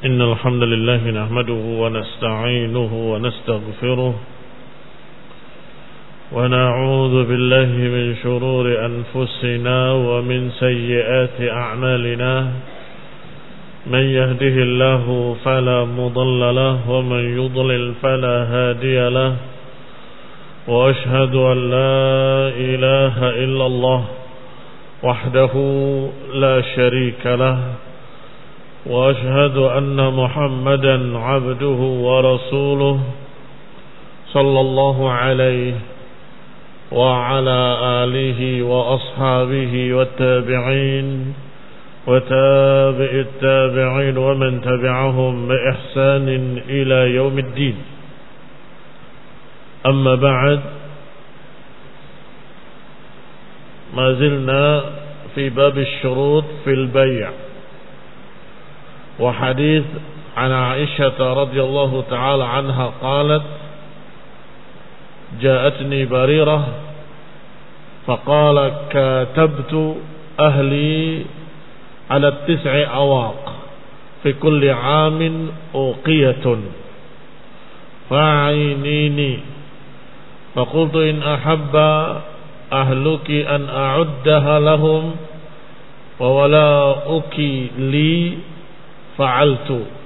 إن الحمد لله نحمده ونستعينه ونستغفره ونعوذ بالله من شرور أنفسنا ومن سيئات أعمالنا من يهده الله فلا مضل له ومن يضلل فلا هادي له وأشهد أن لا إله إلا الله وحده لا شريك له وأشهد أن محمدا عبده ورسوله صلى الله عليه وعلى آله وأصحابه والتابعين وتابع التابعين ومن تبعهم بإحسان إلى يوم الدين. أما بعد، ما زلنا في باب الشروط في البيع، وحديث عن عائشة رضي الله تعالى عنها قالت: جاءتني بريرة فقال: كاتبت أهلي على 9 أواق في كل عام أوقية فأعينيني. فقلت: إن أحب أهلك أن أعدها لهم وولاؤك لي فعلت.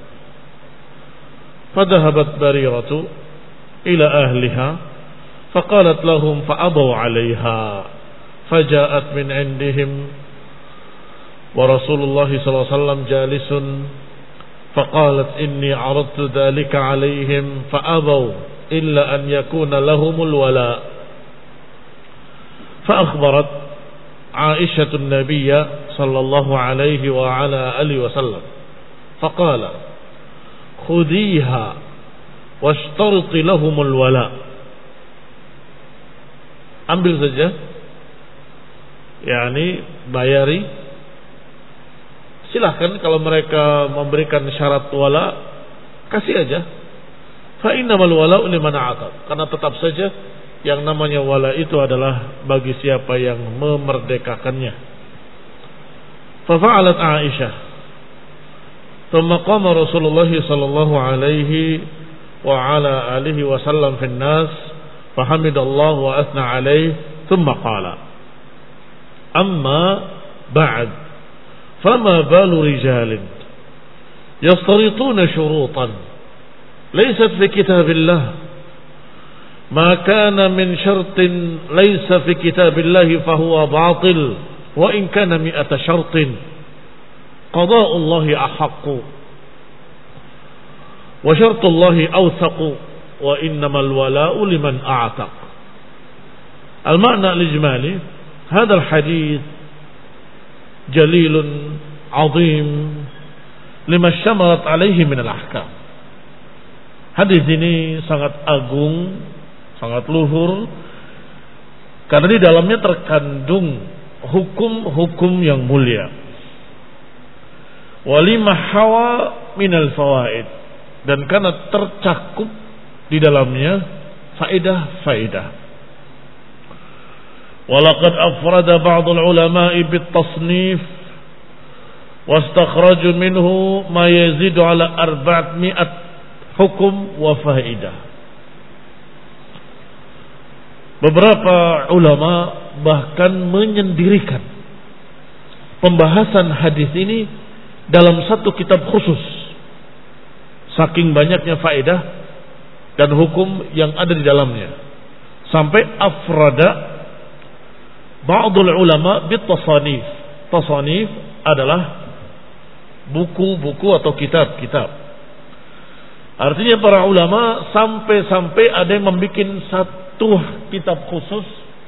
فذهبت بريرة إلى أهلها فقالت لهم فأبوا عليها، فجاءت من عندهم ورسول الله صلى الله عليه وسلم جالس، فقالت: إني عرضت ذلك عليهم فأبوا إلا أن يكون لهم الولاء. فأخبرت عائشة النبي صلى الله عليه وعلى آله وسلم فقال: خذيها واشترط لهم الولاء. Ambil saja, yakni bayari, silahkan kalau mereka memberikan syarat wala, kasih aja. Fa innamal wala'u liman a'taq, karena tetap saja yang namanya wala itu adalah bagi siapa yang memerdekakannya. Fa fa'alat Aisyah. Thumma qama Rasulullah sallallahu alaihi wa ala alihi wasallam fi an-nas fahamidallahu wa athna alaihi thumma qala: amma ba'd fama balu rijalin yastarituna shurutan laysat fi kitabillah ma kana min syartin laysa fi kitabillah fahuwa batil wa in kana mi'ata syartin qada'ullahi ahaqqu wa syartullahi awthaqu wa innamal wala'u liman a'taq. Al-ma'na al-ijmali hadha al-hadith jalilun 'azim lima syamalat alaihi min al-ahkam. Hadis ini sangat agung, sangat luhur, karena di dalamnya terkandung hukum-hukum yang mulia. Walima hawa minal fawaid, dan karena tercakup di dalamnya faedah-faedah. Walaqad afrada ba'd al-ulama'i bit-tasnif wastakhraju minhu ma yazidu ala 400 hukum wa faedah. Beberapa ulama bahkan menyendirikan pembahasan hadis ini dalam satu kitab khusus, saking banyaknya faedah dan hukum yang ada di dalamnya, sampai afrada ba'dul ulama bit-tasanif. Tasanif adalah buku-buku atau kitab-kitab. Artinya para ulama sampai-sampai ada yang membuat satu kitab khusus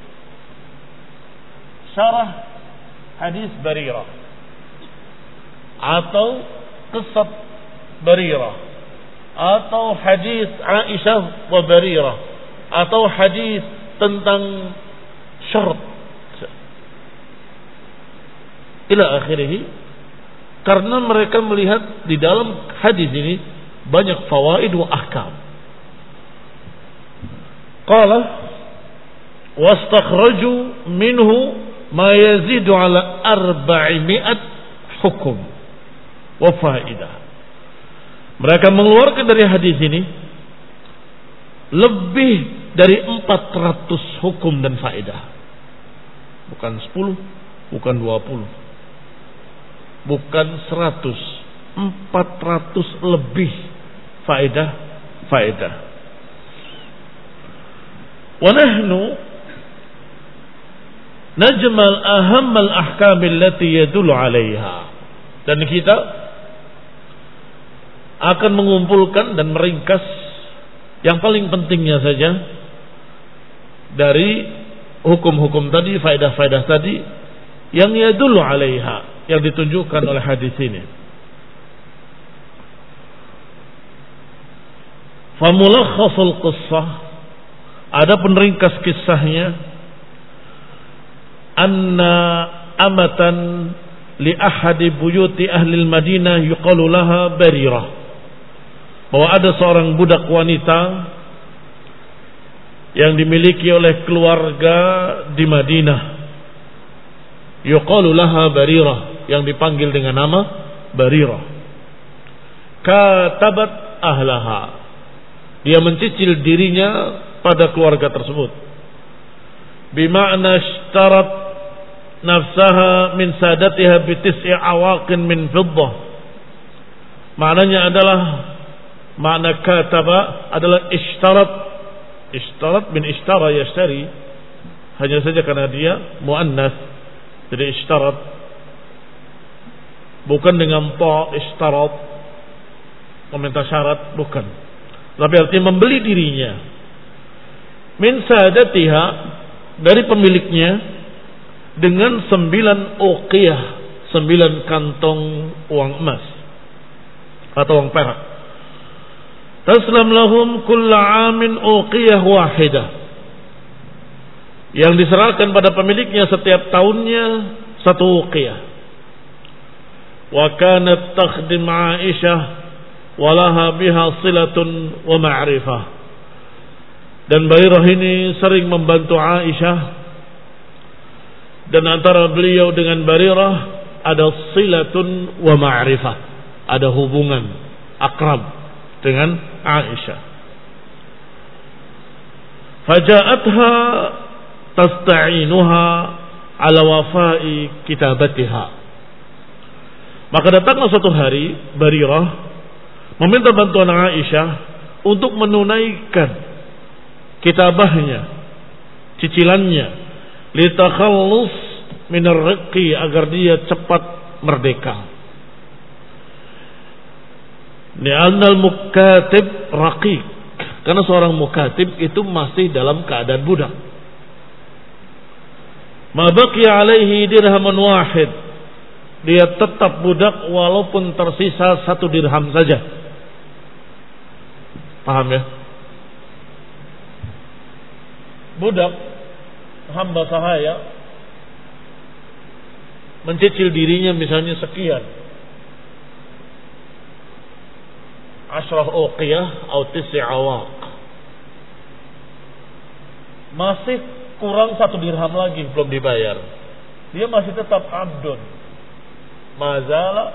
syarah hadis Barirah atau qissat Barirah atau hadis Aisyah wa Barirah atau hadis tentang syarat ila akhirih, karena mereka melihat di dalam hadis ini banyak fawaid wa ahkam. Qala wastakhraju minhu ma yazidu ala 400 hukum wa faidah. Mereka mengeluarkan dari hadis ini lebih dari 400 hukum dan faedah. Bukan 10, bukan 20, bukan 100, 400 lebih faedah. Wa nahnu najmal ahammal ahkam allati yadullu 'alaiha. Dan kita akan mengumpulkan dan meringkas yang paling pentingnya saja dari hukum-hukum tadi, faedah-faedah tadi yang yadullu 'alaiha, yang ditunjukkan oleh hadis ini. Famulakhasul qissah, ada peneringkas kisahnya, anna amatan li ahadi buyuti ahli Madinah yuqalu laha Barirah, bahwa ada seorang budak wanita yang dimiliki oleh keluarga di Madinah, yuqalu laha Barirah, yang dipanggil dengan nama Barirah. Katabat ahlaha, dia mencicil dirinya pada keluarga tersebut. Bima'na ishtarat nafsaha min sadatiha bitis'i awaqin min fiddah. Maknanya adalah, makna kataba adalah ishtarat bin ishtara yashtari, hanya saja karena dia muannas jadi ishtarat, bukan dengan ta ishtarat meminta syarat, bukan, tapi artinya membeli dirinya. Min sadatiha, dari pemiliknya, dengan 9 uqiyah, 9 kantong uang emas atau uang perak. Taslam lahum kulla amin uqiyah wahidah, yang diserahkan pada pemiliknya setiap tahunnya 1 uqiyah. Wa kanat takhdim Aisyah walaha biha silatun wa ma'rifah. Dan Barirah ini sering membantu Aisyah, dan antara beliau dengan Barirah ada silatun wa ma'rifah, ada hubungan akrab dengan Aisyah. Faja'atha tasta'inuha ala wafai kitabatiha. Maka datanglah suatu hari Barirah meminta bantuan Aisyah untuk menunaikan kitabahnya, cicilannya, litakhallus minar riqi, agar dia cepat merdeka. Li'annal mukatib raqiq, karena seorang mukatib itu masih dalam keadaan budak. Ma baqiya alaihi dirhamun wahid, dia tetap budak walaupun tersisa 1 dirham saja. Paham ya? Budak, hamba sahaya, mencicil dirinya misalnya sekian, 10 uqiyah atau 9 awaq, masih kurang 1 dirham lagi belum dibayar, dia masih tetap abdun, mazala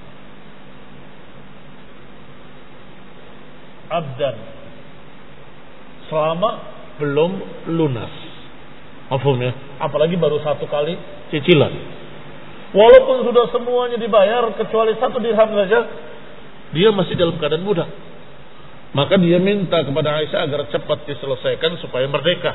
abdan, selama belum lunas. Mafhumnya? Apalagi baru 1 kali cicilan. Walaupun sudah semuanya dibayar kecuali 1 dirham saja, dia masih dalam keadaan budak. Maka dia minta kepada Aisyah agar cepat diselesaikan supaya merdeka.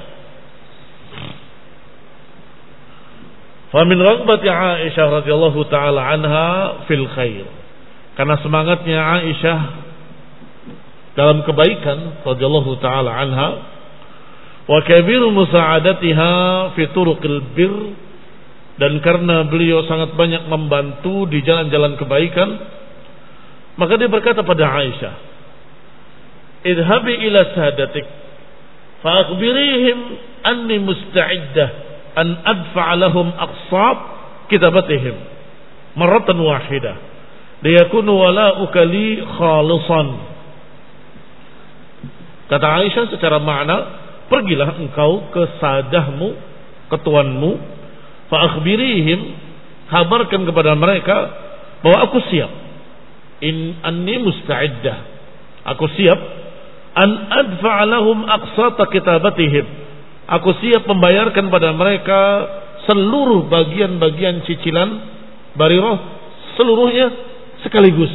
Famin raghbati Aisyah radhiyallahu taala anha fil khair, karena semangatnya Aisyah dalam kebaikan radhiyallahu taala anha, wa kabiru musa'adatiha fi turuqil bir, dan karena beliau sangat banyak membantu di jalan-jalan kebaikan, maka dia berkata pada Aisyah, idhabi ila sadatik fa akhbirihim anni musta'iddah an adfa'a lahum aqsab kitabatihim marratan wahidah liyakunu wala'uka li khalisan. Kata Aisyah secara makna, pergilah engkau ke sadahmu, ke tuanmu, fa akhbirihim, kabarkan kepada mereka bahwa aku siap anni musta'iddah. Aku siap an adfa'a lahum aqsata kitabatihim. Aku siap membayarkan pada mereka seluruh bagian-bagian cicilan Barirah seluruhnya sekaligus.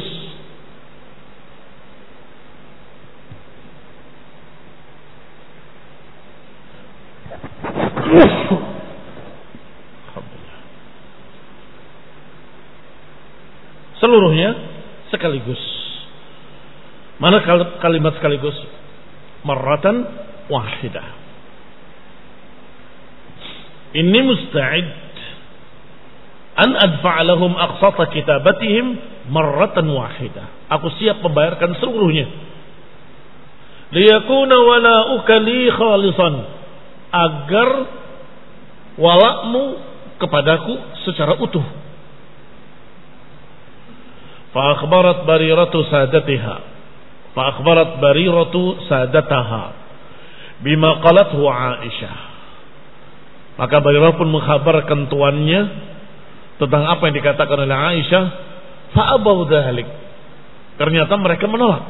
Seluruhnya sekaligus. Mana kalimat sekaligus? Marratan wahidah. Inni musta'id an adfa'a lahum aqsata kitabatihim marratan wahidah. Aku siap membayarkan seluruhnya. Liyakuna wala'uka li khalisan, agar walakmu kepadaku secara utuh. Fa akhbarat Bariratu sadataha bima qalathu Aisyah. Maka Barirah pun mengkhabarkan tuannya tentang apa yang dikatakan oleh Aisyah. Fa abaw dzalik. Ternyata mereka menolak.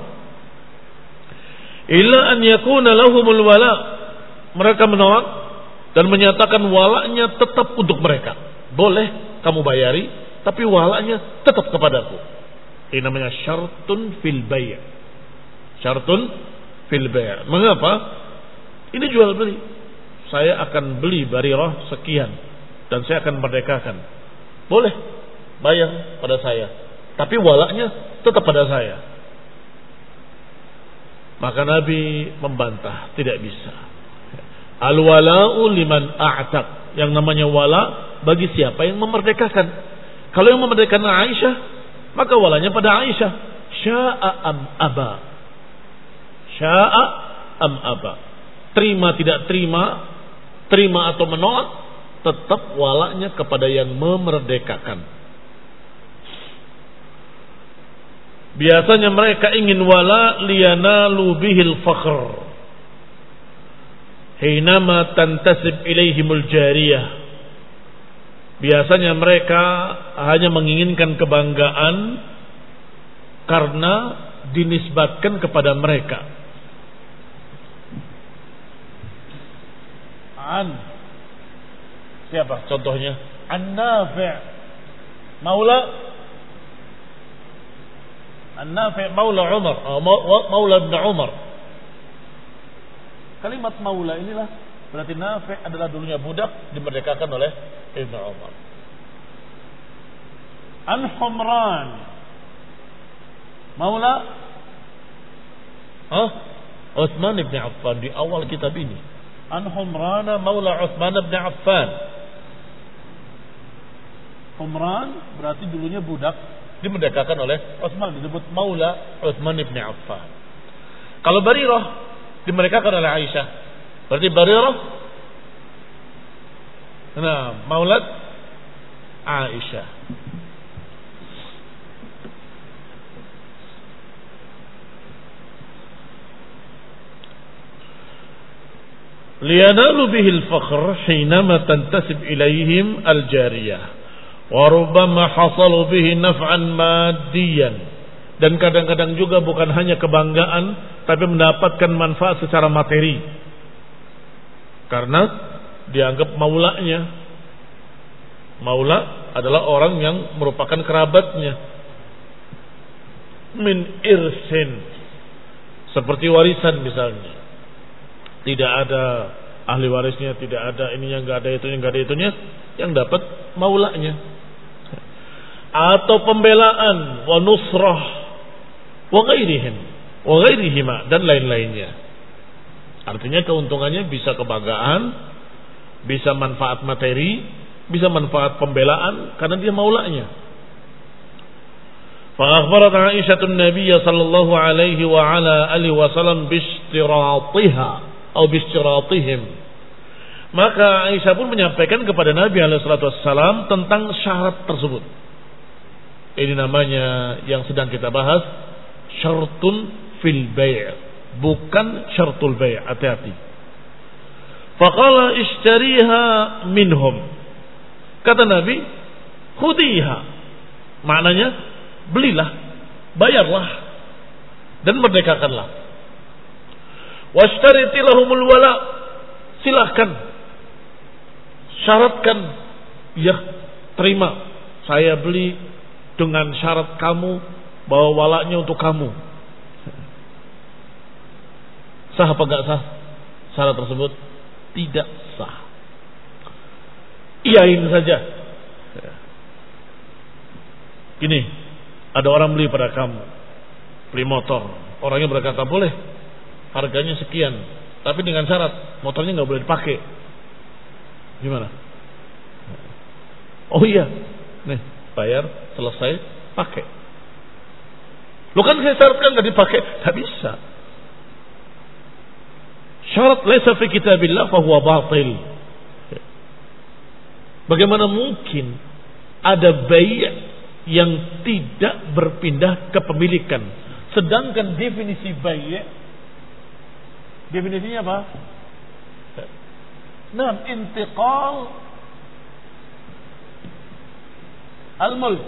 Illa an yakuna lahumul wala. Mereka menolak dan menyatakan walaknya tetap untuk mereka. Boleh kamu bayari, tapi walaknya tetap kepadaku. Ini namanya syartun fil bay'. Syartun fil bay'. Mengapa? Ini jual beli. Saya akan beli Barirah sekian dan saya akan merdekakan. Boleh bayar pada saya, tapi walaknya tetap pada saya. Maka Nabi membantah, tidak bisa. Al-wala'u liman a'taq. Yang namanya wala bagi siapa yang memerdekakan. Kalau yang memerdekakan Aisyah, maka walanya pada Aisyah. Sya'a am aba. Sya'a am aba. Terima tidak terima, terima atau menolak, tetap walanya kepada yang memerdekakan. Biasanya mereka ingin wala liyanalu bihil fakhr. Hinama tantasib ilaihimul jariyah. Biasanya mereka hanya menginginkan kebanggaan karena dinisbatkan kepada mereka. Siapa contohnya? An-Nafi' Maula Umar, Maula Ibn Umar. Kalimat Maula inilah berarti Nafi' adalah dulunya budak dimerdekakan oleh Ibn Umar. An-Humran Maula Utsman bin Affan di awal kitab ini. An-Humrana Maula Utsman bin Affan. Humran berarti dulunya budak dimerdekakan oleh Utsman, disebut Maula Utsman bin Affan. Kalau Barirah dimerdekakan oleh Aisyah, berarti Barirah Maulat Aisyah. Liyanalu bihil fakhr hinama tantasib ilaihim al-jariyah wa rubbama hasalu bihi naf'an maddiyan. Dan kadang-kadang juga bukan hanya kebanggaan, tapi mendapatkan manfaat secara materi karena dianggap maulanya. Maula adalah orang yang merupakan kerabatnya. Min irsin, seperti warisan misalnya. Tidak ada ahli warisnya, tidak ada ininya, enggak ada itunya, enggak ada itunya, yang dapat maulanya. Atau pembelaan, wa nusrah, wa ghairihima, dan lain-lainnya. Artinya keuntungannya bisa kebanggaan, bisa manfaat materi, bisa manfaat pembelaan karena dia maulanya. Fa akhbarat Aisyah an-Nabiy sallallahu alaihi wa ala alihi wasallam bi ishtiratiha atau bisyaraatihim. Maka Aisyah pun menyampaikan kepada Nabi SAW tentang syarat tersebut. Ini namanya yang sedang kita bahas syartun fil bay', bukan syartul bay'. Hati-hati. Faqala ishtariha minhum. Kata Nabi, khudiha. Maknanya belilah bayarlah dan merdekakanlah. Washtariti lahumul wala, silahkan syaratkan, ya terima, saya beli dengan syarat kamu bahwa walanya untuk kamu. Sah apa enggak sah syarat tersebut? Tidak sah. Iyain saja. Gini, ada orang beli pada kamu, beli motor, orangnya berkata boleh, harganya sekian, tapi dengan syarat motornya nggak boleh dipakai. Gimana? Oh iya, nih bayar, selesai, pakai. Lo kan saya syaratkan nggak dipakai, nggak bisa. Syarat laisa fi kitabillah fahuwa batil. Bagaimana mungkin ada bai' yang tidak berpindah kepemilikan, sedangkan definisi bai' definisinya apa? Nah, intiqal al-mulk,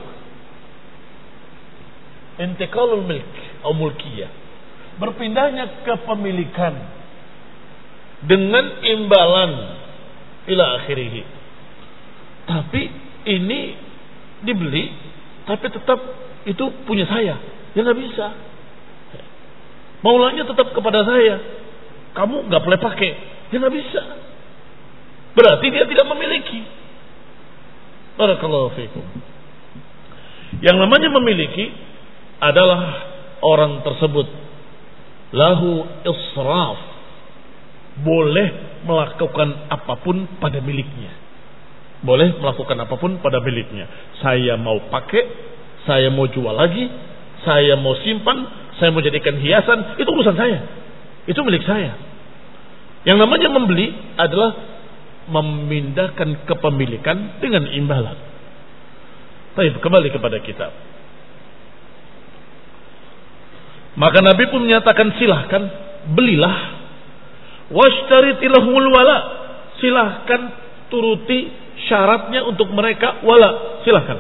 intiqalul milk atau mulkiyah, berpindahnya kepemilikan dengan imbalan ila akhirih. Tapi ini dibeli, tapi tetap itu punya saya, ya nggak bisa. Maulanya tetap kepada saya, kamu nggak boleh pakai, ya nggak bisa. Berarti dia tidak memiliki. Barakallahu fikum. Yang namanya memiliki adalah orang tersebut lahu israf, boleh melakukan apapun pada miliknya. Boleh melakukan apapun pada miliknya. Saya mau pakai, saya mau jual lagi, saya mau simpan, saya mau jadikan hiasan, itu urusan saya. Itu milik saya. Yang namanya membeli adalah memindahkan kepemilikan dengan imbalan. Baik, kembali kepada kitab. Maka Nabi pun menyatakan silahkan, belilah. Washtariti lahumul wala, silahkan turuti syaratnya untuk mereka wala, silahkan.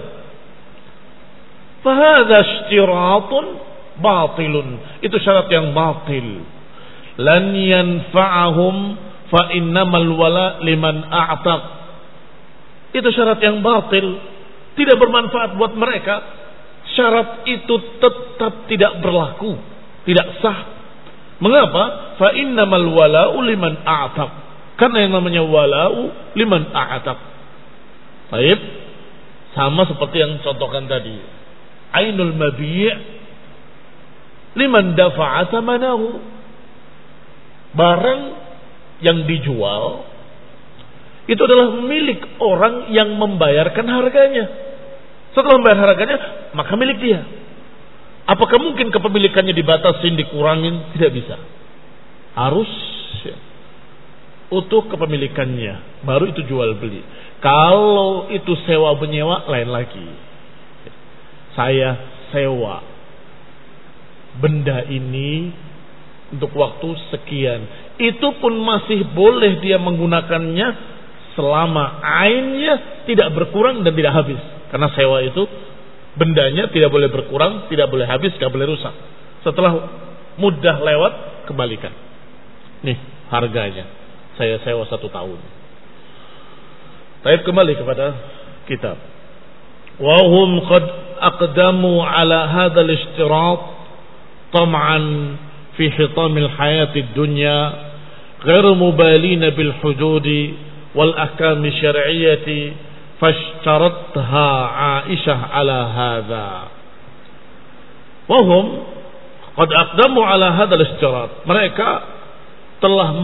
Fahadha ishtiratun batilun, itu syarat yang batil. Lan yanfa'ahum fa innamal wala liman a'taq, itu syarat yang batil, tidak bermanfaat buat mereka. Syarat itu tetap tidak berlaku, tidak sah. Mengapa? Fa innamal wala'u liman a'taq, karena yang namanya wala'u liman a'taq. Baik, sama seperti yang contohkan tadi. Ainul mabi' liman dafa'a thamanahu, barang yang dijual itu adalah milik orang yang membayarkan harganya. Setelah membayar harganya, maka milik dia. Apakah mungkin kepemilikannya dibatasin, dikurangin? Tidak bisa. Harus utuh kepemilikannya, baru itu jual beli. Kalau itu sewa menyewa, lain lagi. Saya sewa benda ini untuk waktu sekian, itu pun masih boleh dia menggunakannya selama ainnya tidak berkurang dan tidak habis. Karena sewa itu bendanya tidak boleh berkurang, tidak boleh habis, tidak boleh rusak. Setelah mudah lewat, kembalikan. Nih harganya, saya sewa 1 tahun. Baik, kembali kepada kitab. Wa hum qad aqdamu ala hadzal ishtirat tam'an fi hitamil hayatid dunya ghairu mubalina bil hududi wal ahkam syar'iyyati fashtaratha Aisyah ala hadza. Wa hum qad aqdamu ala hadzal ishtirat, mereka telah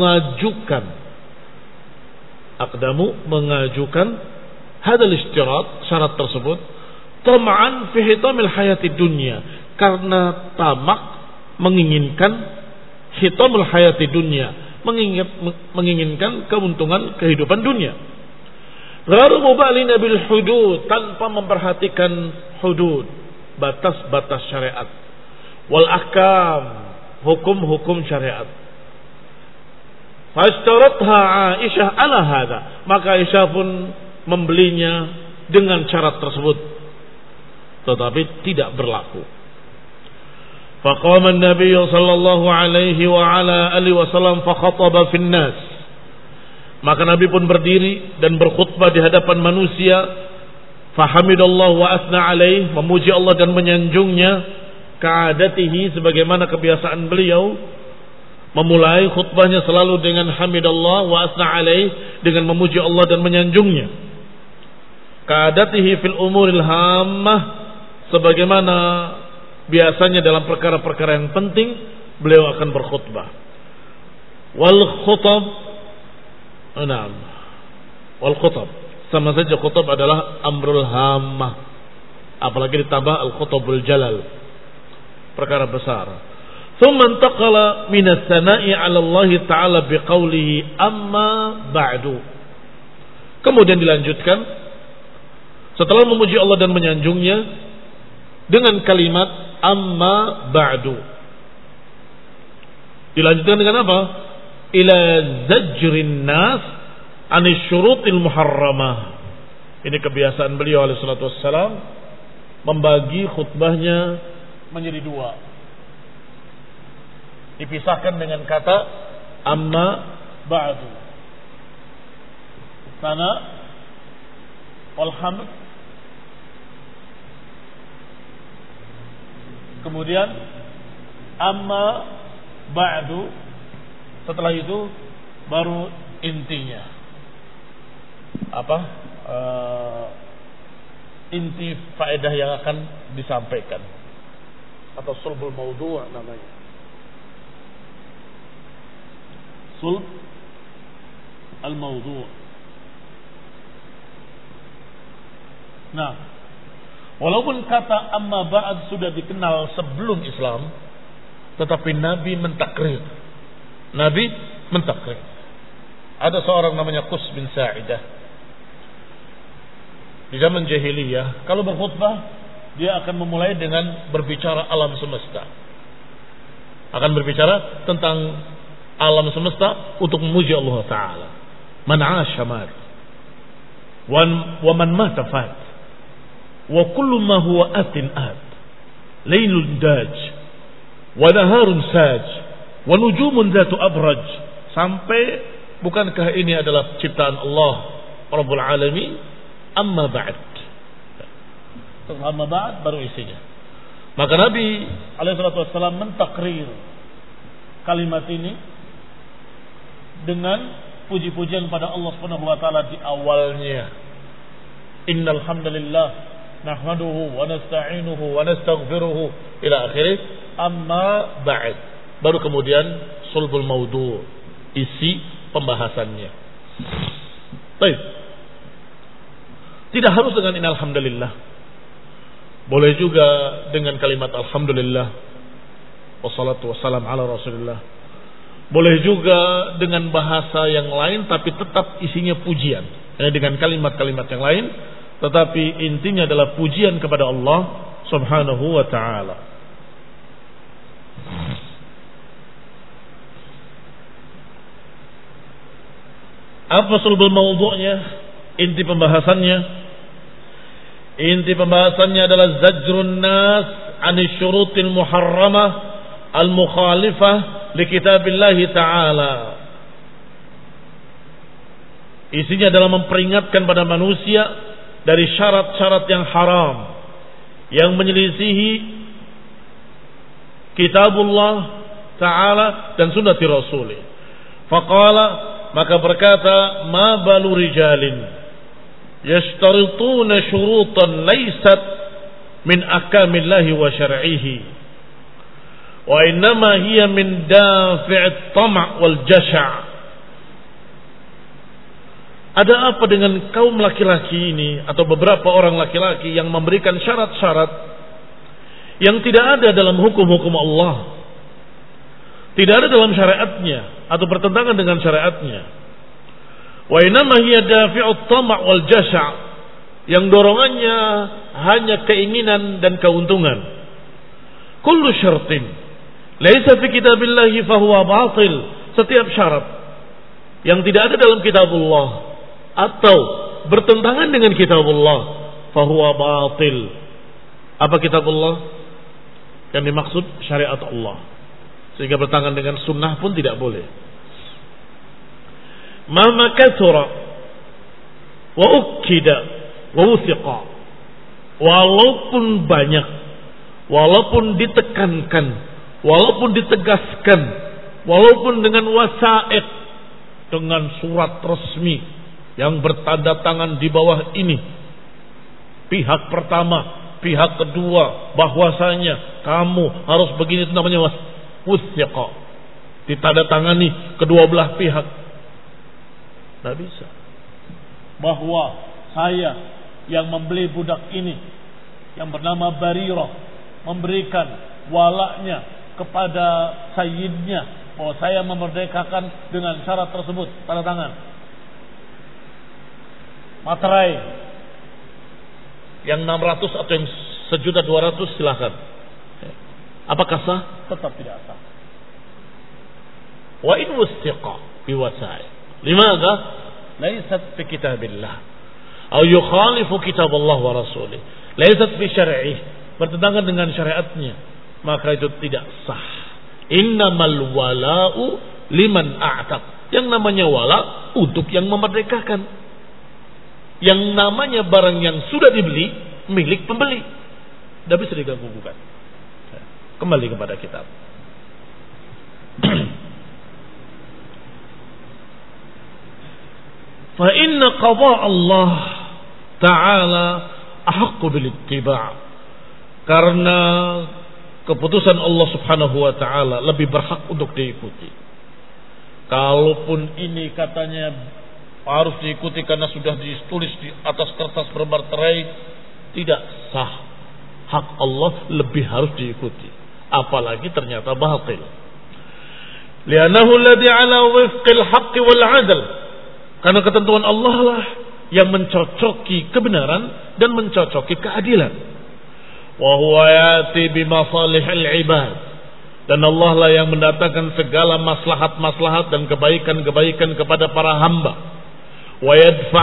mengajukan hadzal ishtirat, syarat tersebut, tam'an fi hitamil hayatid dunya, karena tamak menginginkan hitamul hayatid dunya, menginginkan keuntungan kehidupan dunia. Ghairu mubalina bil hudud, tanpa memperhatikan hudud, batas-batas syariat, wal ahkam, hukum-hukum syariat. Fashtaratha Aisyah ala hadza, maka Aisyah pun membelinya dengan syarat tersebut, tetapi tidak berlaku. Faqama an-nabiy sallallahu alaihi wa ala alihi wasallam fa khataba fin nas. Maka Nabi pun berdiri dan berkhutbah di hadapan manusia. Fahamidallahu wa asna alaih, memuji Allah dan menyanjungnya. Ka'adatihi, sebagaimana kebiasaan beliau, memulai khutbahnya selalu dengan hamidallah wa asna alaih, dengan memuji Allah dan menyanjungnya. Ka'adatihi fil umuril hammah, sebagaimana biasanya dalam perkara-perkara yang penting beliau akan berkhutbah. Wal khutab, wal khutab, sama saja khutab adalah amrul hammah, apalagi ditambah al khutabul jalal, perkara besar. Thumma intaqala min as-sana'i 'ala Allah ta'ala biqaulihi amma ba'du. Kemudian dilanjutkan setelah memuji Allah dan menyanjungnya dengan kalimat amma ba'du. Dilanjutkan dengan apa? Ila zajrin nas anis syurutil muharramah. Ini kebiasaan beliau alaihi salatu wassalam, membagi khutbahnya menjadi dua. Dipisahkan dengan kata amma ba'du. Sana walhamd, kemudian amma ba'du, setelah itu baru intinya. Apa? Inti faedah yang akan disampaikan, atau sulbul maudhu' namanya. Sulb al-maudhu'. Nah, walaupun kata amma ba'd sudah dikenal sebelum Islam, tetapi Nabi mentakrir. Nabi mentakrir. Ada seorang namanya Qus bin Sa'idah. Di zaman jahiliyah, kalau berkhutbah, dia akan memulai dengan berbicara alam semesta. Akan berbicara tentang alam semesta untuk memuji Allah Ta'ala. Man 'asha mat, wa man mata fat, wa kullu ma huwa atin at, lailun daj, wa naharun saj, wa nujumun zatu abraj. Sampai, bukankah ini adalah ciptaan Allah Rabbul Alamin? Amma ba'd. Amma ba'd baru isinya. Maka Nabi alaihi salatu wassalam mentakrir kalimat ini dengan puji-pujian pada Allah Subhanahu wa taala di awalnya. Innal hamdalillah nahmaduhu wa nasta'inuhu wa nastaghfiruhu ila akhirih. Amma ba'd. Baru kemudian sulbul maudhu', isi pembahasannya. Baik. Tidak harus dengan innal hamdalillah. Boleh juga dengan kalimat alhamdulillah wassalatu wassalam ala rasulillah. Boleh juga dengan bahasa yang lain, tapi tetap isinya pujian. Dengan kalimat-kalimat yang lain, tetapi intinya adalah pujian kepada Allah subhanahu wa ta'ala. Apa sulbul maudhu'nya? Inti pembahasannya. Inti pembahasannya adalah zajrun nas anis syurutil muharramah al-mukhalifah li kitabillahi ta'ala. Isinya adalah memperingatkan pada manusia dari syarat-syarat yang haram, yang menyelisihi kitabullah ta'ala dan sunnati rasulih. Faqala, maka berkata, ma balu rijalin yashtarituna syurutan laysat min akamillahi wa syar'ihi wa innama hiya min dafi'it tam' wal jasha'. Ada apa dengan kaum laki-laki ini, atau beberapa orang laki-laki yang memberikan syarat-syarat yang tidak ada dalam hukum-hukum Allah, tidak ada dalam syariatnya atau bertentangan dengan syariatnya. Wa inama hiya dafi'ut tam' wal jasha', yang dorongannya hanya keinginan dan keuntungan. Kullu syartin laisa fi kitabillahi fahuwa batil. Setiap syarat yang tidak ada dalam kitabullah atau bertentangan dengan kitabullah fahuwa batil. Apa kitabullah? Yang dimaksud syariat Allah. Sehingga bertangan dengan sunnah pun tidak boleh. Mama kathura wa ukida wa wuthiqa. Walaupun banyak, walaupun ditekankan, walaupun ditegaskan, walaupun dengan wasaid, dengan surat resmi yang bertanda tangan di bawah ini, pihak pertama, pihak kedua, bahwasanya kamu harus begini, itu namanya wuthiqa, ditanda tangani kedua belah pihak. Tidak bisa bahwa saya yang membeli budak ini yang bernama Barirah memberikan walaknya kepada sayyidnya bahwa saya memerdekakan dengan syarat tersebut, tanda tangan, materai yang 600 atau yang 1.200.000 silakan. Apakah sah? Tetap tidak sah. Wa in wustiqa bi wasa'i. Limadha? Laysat fi kitabillah. Atau yukhalifu kitab Allah wa rasulih. Laysat fi syar'ih. Bertentangan dengan syariatnya. Maka itu tidak sah. Innamal wala'u liman a'taq. Yang namanya wala untuk yang memerdekakan. Yang namanya barang yang sudah dibeli milik pembeli. Tidak bisa diganggu-gugat. Kembali kepada kitab. Fa inna qada Allah Ta'ala ahaqqu bil ittiba'. Karena keputusan Allah Subhanahu wa taala lebih berhak untuk diikuti. Kalaupun ini katanya harus diikuti karena sudah ditulis di atas kertas bermaterai, tidak sah. Hak Allah lebih harus diikuti. Apalagi ternyata batil. Li'annahu alladhi 'ala wifqil haqqi wal 'adl. Karena ketentuan Allah lah yang mencocoki kebenaran dan mencocoki keadilan. Wa huwa yati bi masalihil ibad. Dan Allah lah yang mendatangkan segala maslahat-maslahat dan kebaikan-kebaikan kepada para hamba. Wa yadfa'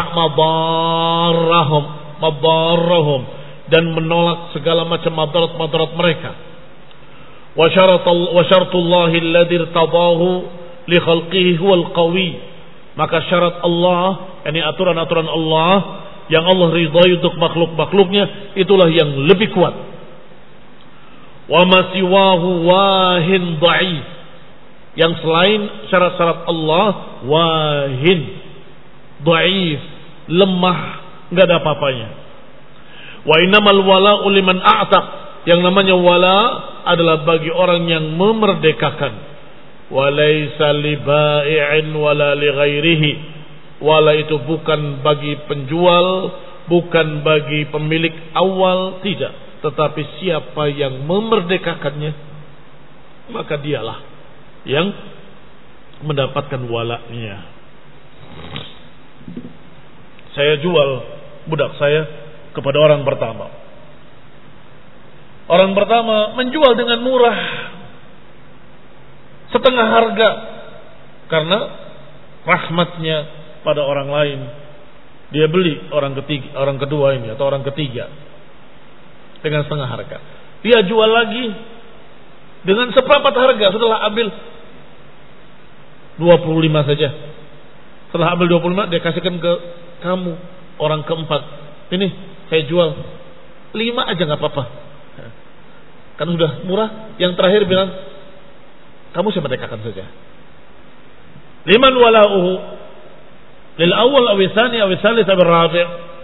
madarrahum dan menolak segala macam madarat-madarat mereka. Wa syaratullahi alladhi irtadahu li khalqihi huwal qawi. Maka syarat Allah, yakni aturan-aturan Allah yang Allah ridhai untuk makhluk-makhluknya, itulah yang lebih kuat. Wa ma siwahu wahin dha'if. Yang selain syarat-syarat Allah wahin, dha'if, lemah, enggak ada apa-apanya. Wa innamal wala'u liman a'taq. Yang namanya wala adalah bagi orang yang memerdekakan. Walaysa li ba'i'in wala li ghairihi. Wala itu bukan bagi penjual, bukan bagi pemilik awal, tidak, tetapi siapa yang memerdekakannya, maka dialah yang mendapatkan walaknya. Saya jual budak saya kepada orang pertama. Orang pertama menjual dengan murah, setengah harga, karena rahmatnya pada orang lain. Dia beli orang kedua ini atau orang ketiga dengan setengah harga. Dia jual lagi dengan seperempat harga. Setelah ambil 25 saja. Setelah ambil 25, dia kasihkan ke kamu, orang keempat. Ini saya jual 5 aja nggak apa-apa. Kan sudah murah. Yang terakhir bilang, kamu saya merdekakan saja. Liman wala'uhu lil awal awisani awisalis abirrabi'.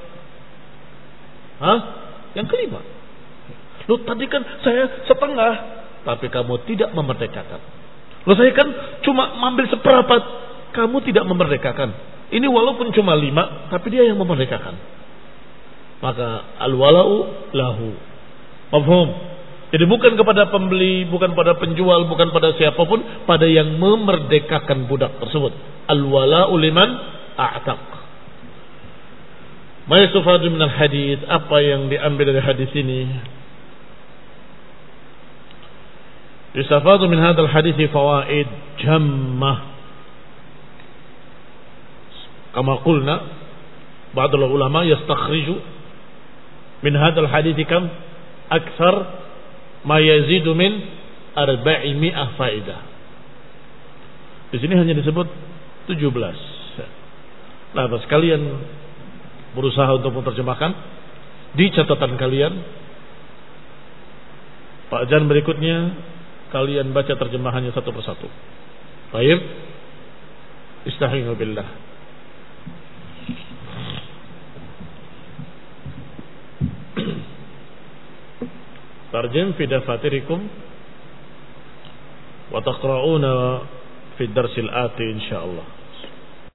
Yang kelima. Lu tadi kan saya setengah, tapi kamu tidak memerdekakan. Lu saya kan cuma ambil seperempat, kamu tidak memerdekakan. Ini walaupun cuma 5, tapi dia yang memerdekakan. Maka al-wala'u lahu. Mafhum? Jadi bukan kepada pembeli, bukan pada penjual, bukan pada siapapun, pada yang memerdekakan budak tersebut. Al-wala'u liman a'taq. Ma yastafadu min al-hadits, apa yang diambil dari hadis ini? Yastafadu min hadzal hadits fawaid jammah. Kama qulna, ba'dul ulama yastakhriju min hadzal hadits kam aktsar ma yazidu min 400 faidah. Di sini hanya disebut 17. Nah, terus kalian berusaha untuk menerjemahkan di catatan kalian. Pelajaran berikutnya kalian baca terjemahannya satu persatu. Baik. Istaghfiru billah. Tarjim fi dafatirikum wa taqra'una fi ad-darsil ati insyaallah.